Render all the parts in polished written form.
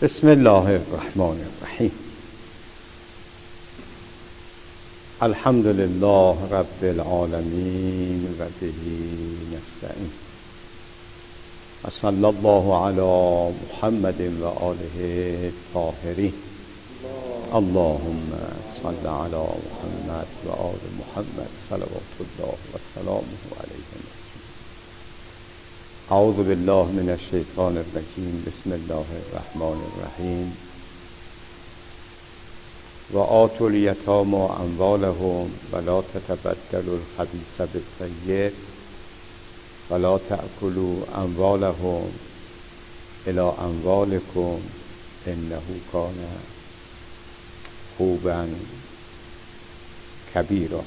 بسم الله الرحمن الرحیم. الحمد لله رب العالمین و به نستعین. صلی الله علی محمد و آله الطاهرین. اللهم صل علی محمد و آل محمد صلوات الله و سلامه علیهم. اعوذ بالله من الشیطان الرجیم. بسم الله الرحمن الرحیم. و آتوا الیتامی اموالهم ولا تتبدلوا الخبیث بالطیب ولا تأکلوا اموالهم الی اموالکم انه کان حوبا کبیرا.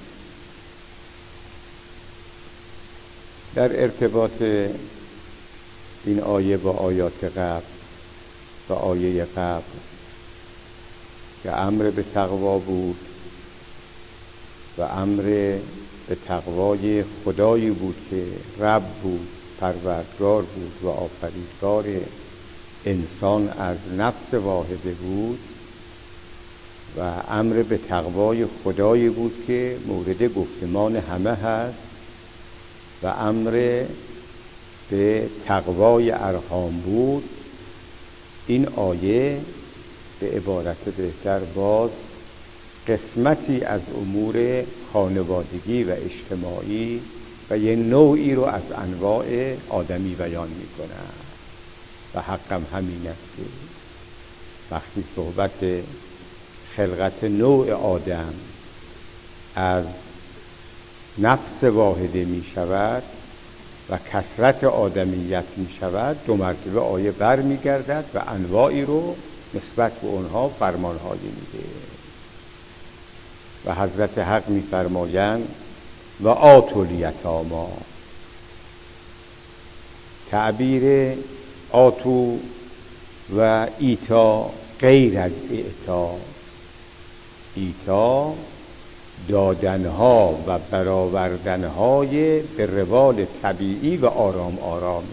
در ارتباط این آیه با آیات قبل و آیه قبل که امر به تقوا بود و امر به تقوای خدایی بود که رب بود، پروردگار بود و آفریدگار انسان از نفس واحده بود، و امر به تقوای خدایی بود که مورد گفتمان همه هست، و امر به تقوای ارحام بود. این آیه به عبارت بهتر باز قسمتی از امور خانوادگی و اجتماعی و یه نوعی رو از انواع آدمی بیان میکنه و حقم همین است که وقتی صحبت خلقت نوع آدم از نفس واحده می شود و کثرت آدمیت می شود، دو مرتبه آیه بر می گردد و انواعی رو نسبت به اونها فرمانهایی میده. و حضرت حق می فرمایند و آتوا الیتامی. تعبیر آتو و ایتا غیر از اعطا. ایتا دادنها و برآوردنهای به روال طبیعی و آرام آرامه،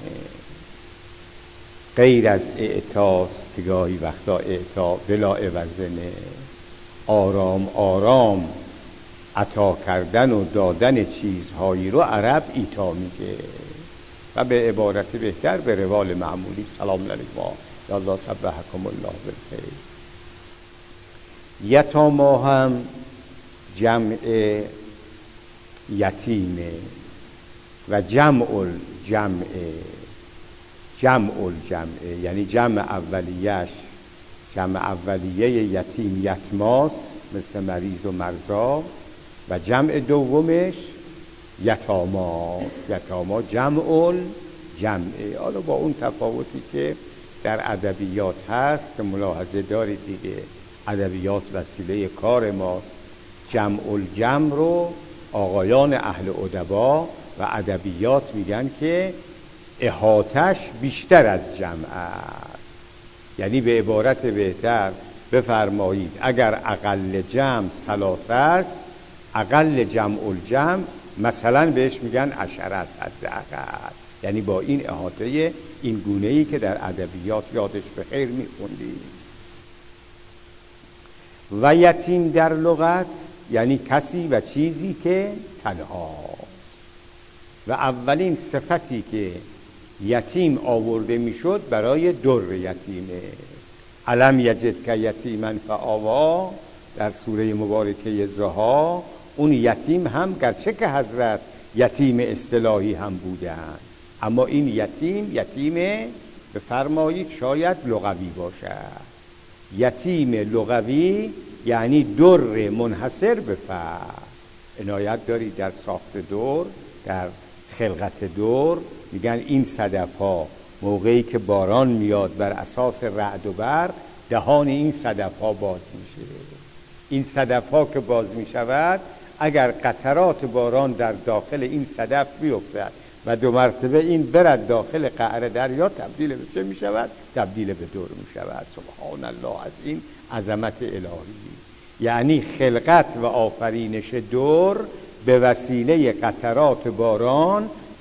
غیر از اعطاست که گاهی وقتا اعطا بلا عوضنه. آرام آرام عطا کردن و دادن چیزهایی رو عرب ایتا میگه، و به عبارت بهتر به روال معمولی سلام علیکم یا الله صبحکم الله بالخیر. یتاما هم جمع یتیمه و جمع الجمعه، یعنی جمع اولیه یتیم یتماس مثل مریض و مرزا، و جمع دومش یتاما جمع الجمعه. حالا با اون تفاوتی که در ادبیات هست که ملاحظه دارید دیگه، ادبیات وسیله کار ماست. جمع الجمع رو آقایان اهل ادبا و ادبیات میگن که احاطش بیشتر از جمع است. یعنی به عبارت بهتر بفرمایید اگر اقل جمع ثلاثه است، اقل جمع الجمع مثلا بهش میگن 10 است حداقل. یعنی با این احاطه این گونه‌ای که در ادبیات یادش به خیر میخوندید. و یتیم در لغت یعنی کسی و چیزی که تنها. و اولین صفتی که یتیم آورده میشد برای در یتیمه. الم یجدک یتیما فآوی در سوره مبارکه ضحی. اون یتیم هم گرچه که حضرت یتیم اصطلاحی هم بودن، اما این یتیم بفرمایید شاید لغوی باشد. یتیم لغوی یعنی در منحصر به فرد. عنایت دارید در ساخت در، در خلقت در میگن این صدف ها موقعی که باران میاد بر اساس رعد و برق، دهان این صدف ها باز میشه. این صدف ها که باز میشود، اگر قطرات باران در داخل این صدف بیفتد و 2 مرتبه این برد داخل قعر دریا، تبدیل به چه میشود؟ تبدیل به در میشود. سبحان الله از این عظمت الهی. یعنی خلقت و آفرینش در به وسیله قطرات باران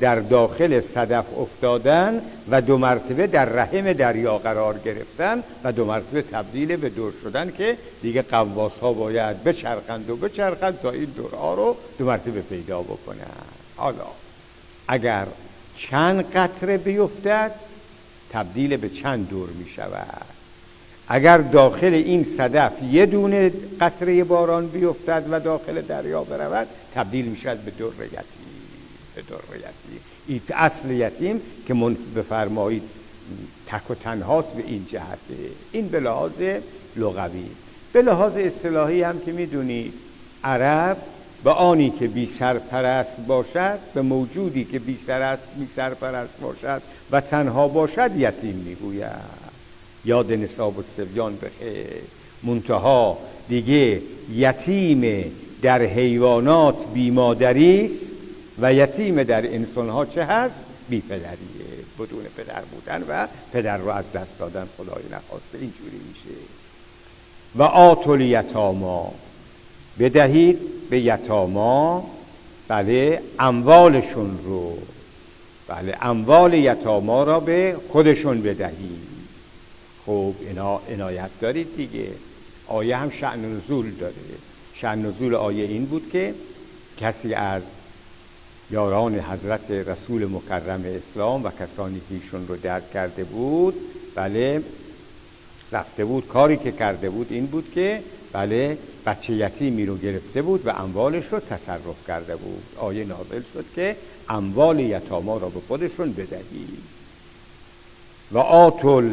در داخل صدف افتادن و 2 مرتبه در رحم دریا قرار گرفتن و 2 مرتبه تبدیل به دور شدن که دیگه غواص ها باید بچرخند و بچرخند تا این دورها رو 2 مرتبه پیدا بکنن. حالا اگر چند قطره بیفتد تبدیل به چند دور می شود. اگر داخل این صدف 1 دونه قطره باران بیفتد و داخل دریا برود تبدیل می شود به در یتیم. این اصل یتیم که بفرمایید تک و تنهاست به این جهته. این به لحاظ لغوی. به لحاظ اصطلاحی هم که میدونید عرب به آنی که بی سرپرست باشد، به موجودی که بی سرپرست باشد و تنها باشد یتیم میگوید. یاد نصاب الصبیان بخیر. منتها دیگه یتیم در حیوانات بی مادری است و یتیم در انسان‌ها چه هست؟ بی پدریه، بدون پدر بودن و پدر رو از دست دادن خدای نخواسته. اینجوری میشه. و آتوا الیتاما، بدهید به یتاما، بله، اموالشون رو، بله، اموال یتاما را به خودشون بدهید. خب اینا عنایت دارید دیگه. آیه هم شأن نزول داره. شأن نزول آیه این بود که کسی از یاران حضرت رسول مکرم اسلام و کسانی که ایشون رو درک کرده بود، بله، رفته بود، کاری که کرده بود این بود که بله بچه یتیمی رو گرفته بود و اموالش رو تصرف کرده بود. آیه نازل شد که اموال یتاما را به خودشون بدهید. و آتوا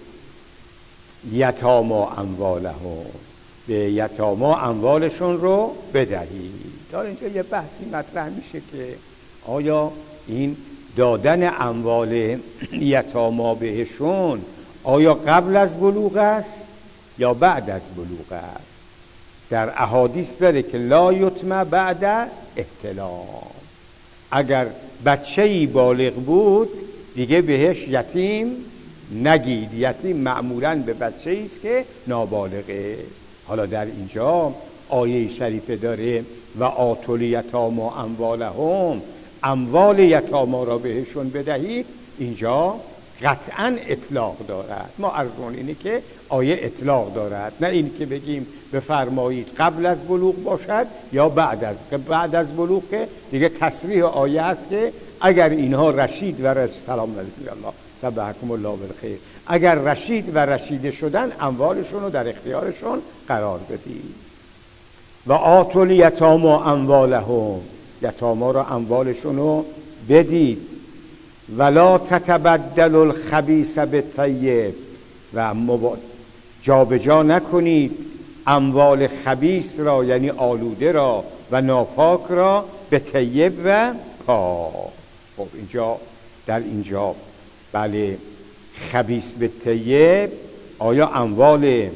الیتاما اموالهم، به یتاما اموالشون رو بدهید. حالا اینجا یه بحثی مطرح میشه که آیا این دادن اموال یتاما بهشون آیا قبل از بلوغ است یا بعد از بلوغ است؟ در احادیث داره که لا یتم بعد احتلام. اگر بچه‌ای بالغ بود دیگه بهش یتیم نگید. یتیم معمولاً به بچه‌ای است که نابالغه. حالا در اینجا آیه شریفه داره و آتوا الیتاما اموالهم، اموال یتاما را بهشون بدهید. اینجا قطعاً اطلاق دارد. ما ارزون اینه که آیه اطلاق دارد، نه این که بگیم بفرمایید قبل از بلوغ باشد یا بعد از بلوغ، که دیگه تصریح آیه است که اگر اینها رشید و سلام علیکم الله سبحکم الله بالخیر، اگر رشید و رشیده شدن اموالشون رو در اختیارشون قرار بدید. و آتوا الیتاما اموالهم، یتاما را اموالشون رو بدید. ولا تتبدلوا الخبیث بالطیب، و جابجا نکنید اموال خبیث را، یعنی آلوده را و ناپاک را، به طیب و پاک. خب اینجا در اینجا بله خبیث به طیب آیا اموال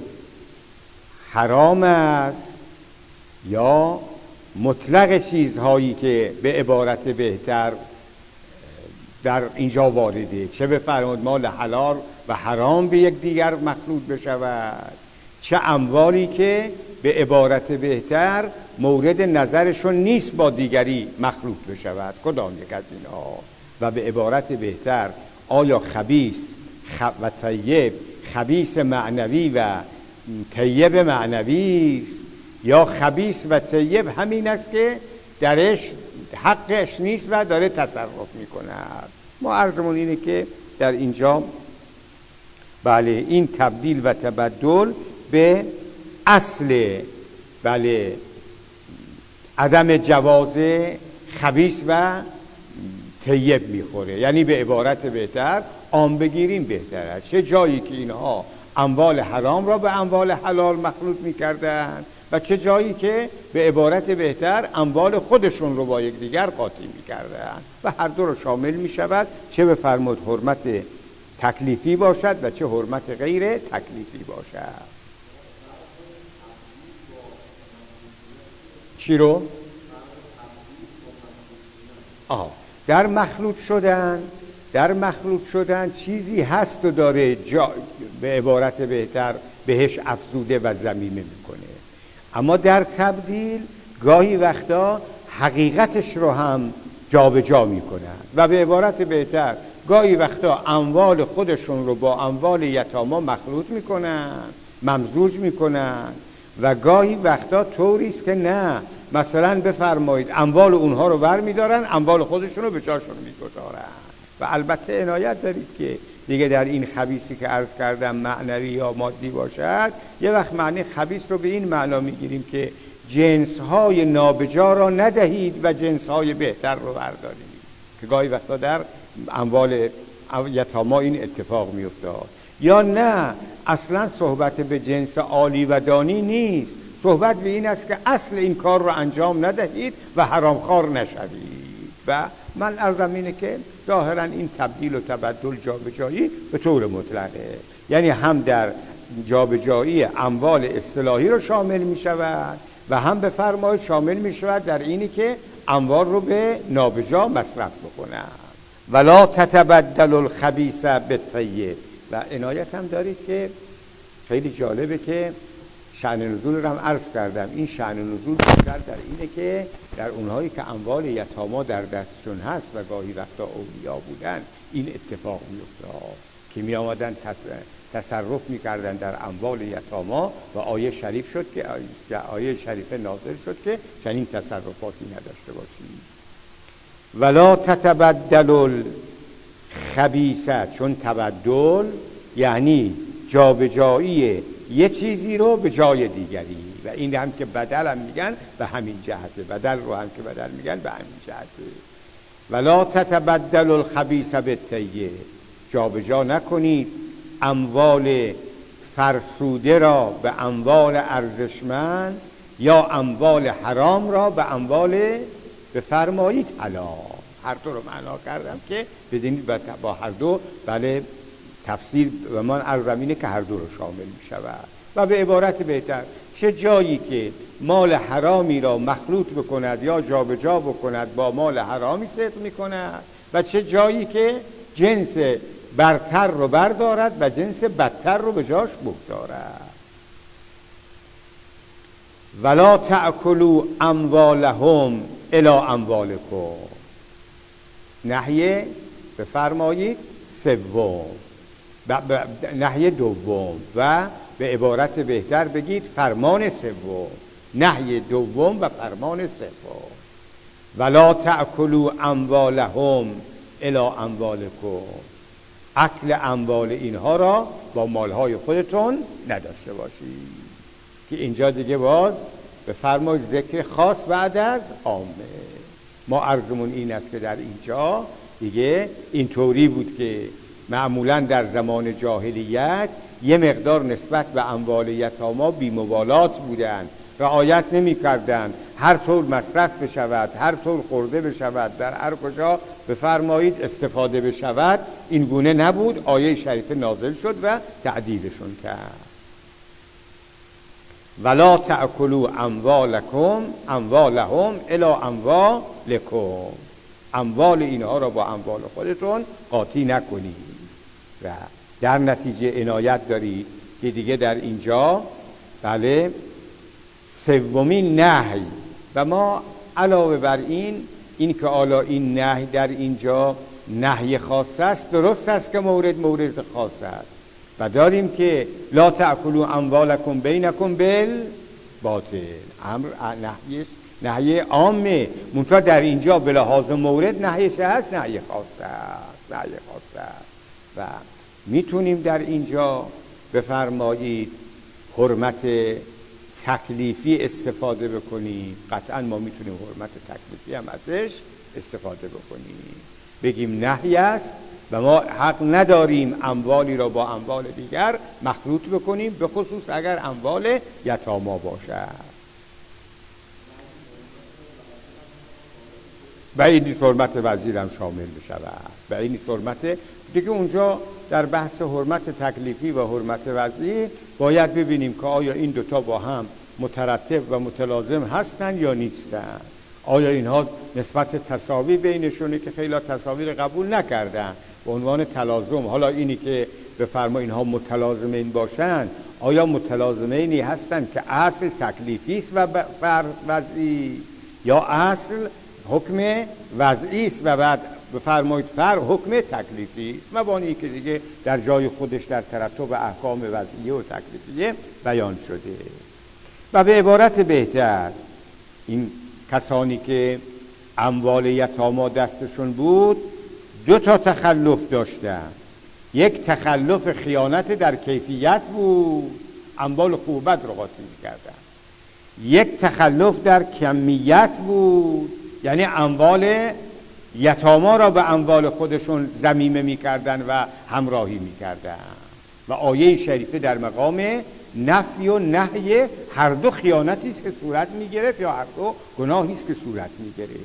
حرام است یا مطلق چیزهایی که به عبارت بهتر در اینجا وارده؟ چه بفرمود مال حلال و حرام به یک دیگر مخلوط بشود، چه اموالی که به عبارت بهتر مورد نظرشون نیست با دیگری مخلوط بشود، کدام یک از اینها؟ و به عبارت بهتر آیا خبیث و طیب خبیث معنوی و طیب معنوی است، یا خبیث و طیب همین است که درش حقش نیست و داره تصرف میکند؟ ما عرضمون اینه که در اینجا بله این تبدیل و تبدل به اصل بله عدم جواز خبیث و طیب میخوره. یعنی به عبارت بهتر عام بگیریم بهتره. چه جایی که اینها اموال حرام را به اموال حلال مخلوط میکردن و چه جایی که به عبارت بهتر اموال خودشون رو با یک دیگر قاطی میکردن و هر دو رو شامل میشود، چه بفرمود حرمت تکلیفی باشد و چه حرمت غیر تکلیفی باشد. چی رو؟ در مخلوط شدن چیزی هست و داره به عبارت بهتر بهش افزوده و ضمیمه میکنه، اما در تبدیل گاهی وقتا حقیقتش رو هم جابجا میکنند و به عبارت بهتر گاهی وقتا اموال خودشون رو با اموال یتاما مخلوط میکنند، ممزوج میکنند و گاهی وقتا طوری است که نه، مثلا بفرمایید اموال اونها رو برمیدارن، اموال خودشون رو به جاشون میگذارن. و البته عنایت دارید که دیگه در این خبیثی که عرض کردم معنوی یا مادی باشد، یه وقت معنی خبیث رو به این معنا میگیریم که جنس‌های نابجا را ندهید و جنس‌های بهتر رو بردارید، که گاهی وقتا در اموال یتاما این اتفاق میافتاد. یا نه، اصلا صحبت به جنس عالی و دانی نیست، صحبت به این است که اصل این کار رو انجام ندهید و حرامخوار نشوید. و من عرضم اینه که ظاهرا این تبدیل و تبدل جابجایی به طور مطلقه، یعنی هم در جابجایی اموال اصطلاحی رو شامل می شود و هم به فرمایش شامل می شود در اینی که اموال رو به نابجا مصرف بکنن. ولا تتبدل الخبیث بالطیب. و عنایت هم دارید که خیلی جالبه که شأن نزول رو هم عرض کردم، این شأن نزول بیشتر در اینه که در اونهایی که اموال یتاما در دستشون هست و گاهی وقتا اولیا بودن این اتفاق میافتاد که می آمدن تصرف میکردن در اموال یتاما و آیه شریف شد که آیه شریف نازل شد که چنین تصرفاتی نداشته باشید. ولا تتبدل الخبیث، چون تبدل یعنی جابجایی یه چیزی رو به جای دیگری، و این هم که بدل هم میگن به همین جهته، بدل رو هم که بدل میگن به همین جهته. ولا تتبدل الخبیث بالطیب، جابجا نکنید اموال فرسوده را به اموال ارزشمند یا اموال حرام را به اموال بفرمایید حلال. هر دو رو معنا کردم که بدونید با هر دو بله تفسیر و من عرضم اینه که هر دو رو شامل می شود. و به عبارت بهتر چه جایی که مال حرامی را مخلوط بکند یا جابجا بکند با مال حرامی صدق می کند و چه جایی که جنس برتر رو بردارد و جنس بدتر رو به جاش بگذارد. ولا تأکلوا اموالهم الی اموالکم، نهی بفرمایید سوم، نهی دوم و به عبارت بهتر بگید فرمان سوم، نهی دوم و فرمان سوم. ولا تأکلوا اموالهم الی اموالکم، اکل اموال اینها را با مالهای خودتون نداشته باشید. که اینجا دیگه باز بفرمایید ذکر خاص بعد از عامه. ما عرضمون این است که در اینجا دیگه اینطوری بود که معمولا در زمان جاهلیت یه مقدار نسبت به اموال یتاما بی‌مبالات بودن، رعایت نمی کردن، هر طور مصرف بشود، هر طور خورده بشود، در هر کجا بفرمایید استفاده بشود، این گونه نبود. آیه شریف نازل شد و تعدیلشون کرد. ولا تأکلوا اموالهم الی اموالکم، اموال اینها را با اموال خودتون قاطی نکنید. و در نتیجه عنایت دارید که دیگه در اینجا بله سومین نهی، و ما علاوه بر این که حالا این نهی در اینجا نهی خاص است، درست است که مورد خاص است و داریم که لا تأکلوا اموالکم بینکم بالباطل، امر نهی عامه، منتها در اینجا به لحاظ مورد نهیش هست، نهی خاص است. و میتونیم در اینجا بفرمایید حرمت تکلیفی استفاده بکنیم. قطعا ما میتونیم حرمت تکلیفی هم ازش استفاده بکنیم، بگیم نهی است و ما حق نداریم اموالی را با اموال دیگر مخلوط بکنیم، به خصوص اگر اموال یتاما باشد. و این حرمت وزیر هم شامل بشود. و این حرمت دیگه اونجا در بحث حرمت تکلیفی و حرمت وضعی باید ببینیم که آیا این دوتا با هم مترتب و متلازم هستن یا نیستن. آیا اینها نسبت تساوی بینشونه که خیلی تساوی رو قبول نکردن به عنوان تلازم. حالا اینی که بفرما اینها متلازمین باشن، آیا متلازمینی هستن که اصل تکلیفی است و وضعی است، یا اصل حکم وضعی است و بعد بفرمایید فرع حکم تکلیفی است، مبانی که دیگه در جای خودش در ترتب احکام وضعیه و تکلیفیه بیان شده. و به عبارت بهتر این کسانی که اموال یتاما دستشون بود 2 تخلف داشتن. یک تخلف خیانت در کیفیت بود، اموال خوب بد رو قاطی می‌کردن. یک تخلف در کمیت بود، یعنی اموال یتاما را به اموال خودشون ضمیمه می‌کردن و همراهی می‌کردن. و آیه شریفه در مقام نفی و نهی هر دو خیانتی است که صورت می‌گرفت یا هر دو گناهی است که صورت می‌گرفت.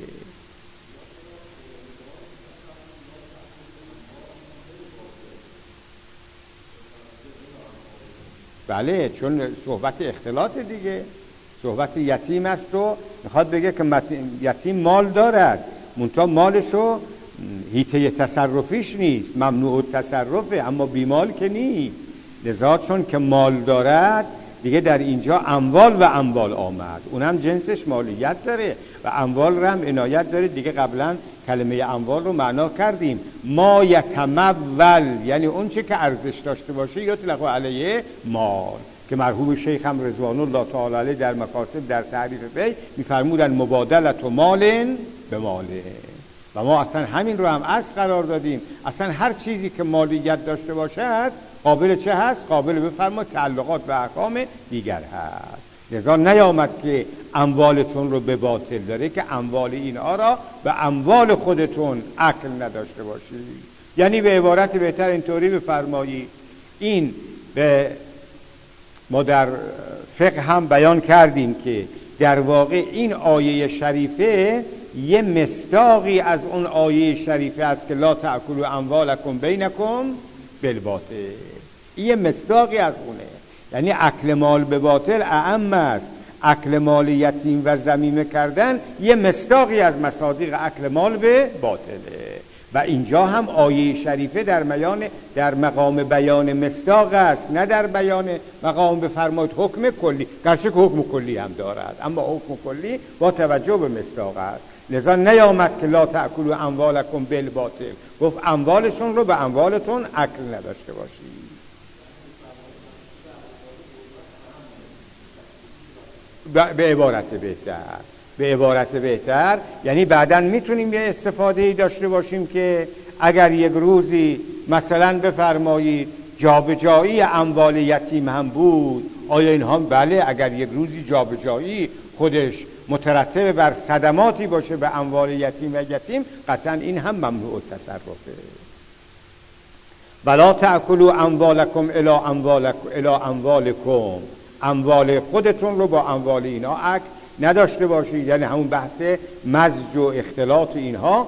بله، چون صحبت اختلاط دیگه، صحبت یتیم است و میخواد بگه که یتیم مال دارد، منتها مالشو هیته تصرفیش نیست، ممنوع التصرفه، اما بیمال که نیست. لذا چون که مال دارد دیگه در اینجا اموال و اموال آمد، اونم جنسش مالیت داره و اموال رو هم عنایت داره دیگه. قبلا کلمه اموال رو معنا کردیم، ما یتمول یعنی اون چه که ارزش داشته باشه یطلق علیه مال، که مرحوم شیخ هم رضوان الله تعالی علیه در مقاصد در تعریف بی میفرمودن مبادلت و مال به ماله. و ما اصلا همین رو هم اصل قرار دادیم، اصلا هر چیزی که مالیت داشته باشد قابل چه هست؟ قابل بفرما تعلقات و احکام دیگر هست. لذا نیامد که اموالتون رو به باطل داره، که اموال اینها را به اموال خودتون عقل نداشته باشید. یعنی به عبارت بهتر اینطوری بفرمایید، این به ما در فقه هم بیان کردیم که در واقع این آیه شریفه یه مصداقی از اون آیه شریفه است که لا تأکلوا اموالکم بینکم بالباطل. یه مصداقی از اونه، یعنی اکل مال به باطل اعم است. اکل مال یتیم و ضمیمه کردن یه مصداقی از مصادیق اکل مال به باطله. و اینجا هم آیه شریفه در مقام بیان مصداق است، نه در بیان مقام بفرمایید حکم کلی، گرچه که حکم کلی هم دارد اما حکم کلی با توجه به مصداق است. لذا نیامد که لا تأکلوا اموالکم بالباطل، گفت اموالشون رو به اموالتون اکل نداشته باشید. به عبارت بهتر یعنی بعداً میتونیم یه استفاده داشته باشیم که اگر یک روزی مثلا بفرمایید جابجایی اموال یتیم هم بود، آیا اینها بله، اگر یک روزی جابجایی خودش مترتب بر صدماتی باشه به اموال یتیم و یتیم، قطعا این هم ممنوع التصرفه. ولا تأکلوا اموالکم الی اموالکم، اموال خودتون رو با اموال اینا اکل نداشته باشید، یعنی همون بحث مزج و اختلاط اینها.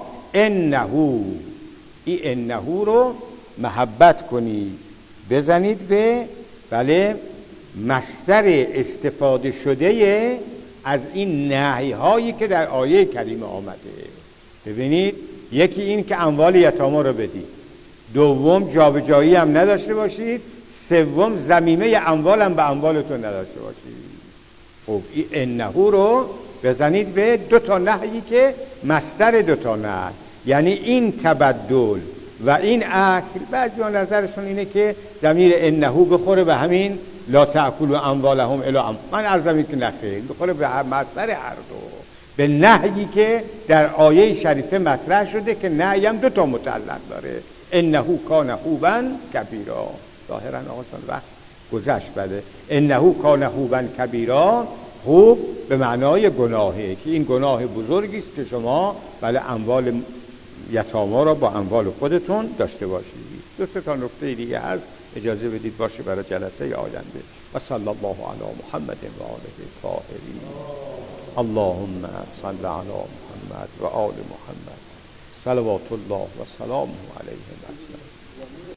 انه رو محبت کنید، بزنید به بله مصدر استفاده شده از این نهی هایی که در آیه کریمه آمده. ببینید، یکی این که اموال یتاما رو بدید، دوم جابجایی هم نداشته باشید، سوم ضمیمه اموال هم به اموالتون نداشته باشید. خب این انه رو بزنید به 2 نهیی که مصدر 2 نهی، یعنی این تبدل و این اکل. بعضی ها نظرشون اینه که ضمیر انه بخوره به همین لا تأکلوا اموالهم الی اموالکم. من عرضم که نخیر، بخوره به مصدر هر دو، به نهیی که در آیه شریفه مطرح شده که نهی هم 2 متعلق داره. انه کان حوبا کبیرا. ظاهرا آقایان وقت گذشت. بله، انه کان حوبا کبیرا، حوب به معنای گناهه که این گناه بزرگی است که شما بله اموال یتاما را با اموال خودتون داشته باشید. 2 نکته دیگه هست، اجازه بدید باشه برای جلسه آینده. و صلی الله علی محمد و آله الطاهرین. اللهم صل علی محمد و آل محمد صلوات الله و سلامه علیهم اجمعین.